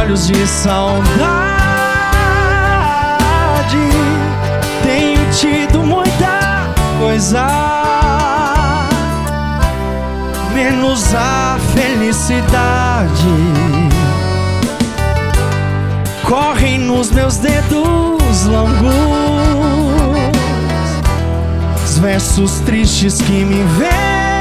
olhos de saudade. Tenho tido muita coisa, menos a felicidade. Correm nos meus dedos longos os versos tristes que me vêm